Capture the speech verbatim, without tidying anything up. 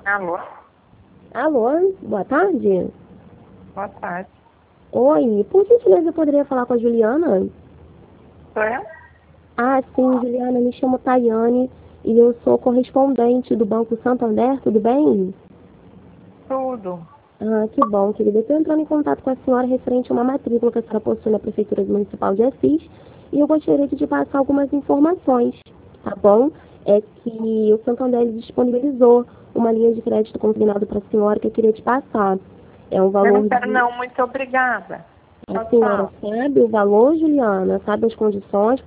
Alô? Alô, boa tarde. Boa tarde. Oi, por gentileza eu poderia falar com a Juliana? Sou eu? Ah, sim, Juliana, me chamo Tayane e eu sou correspondente do Banco Santander, tudo bem? Tudo. Ah, que bom, querida. Eu estou entrando em contato com a senhora referente a uma matrícula que a senhora possui na Prefeitura Municipal de Assis e eu gostaria de te passar algumas informações, tá bom? É que o Santander disponibilizou uma linha de crédito consignado para a senhora que eu queria te passar. É um Eu não valor quero de... não, muito obrigada. A Tchau, senhora tchau. sabe o valor, Juliana? Sabe as condições?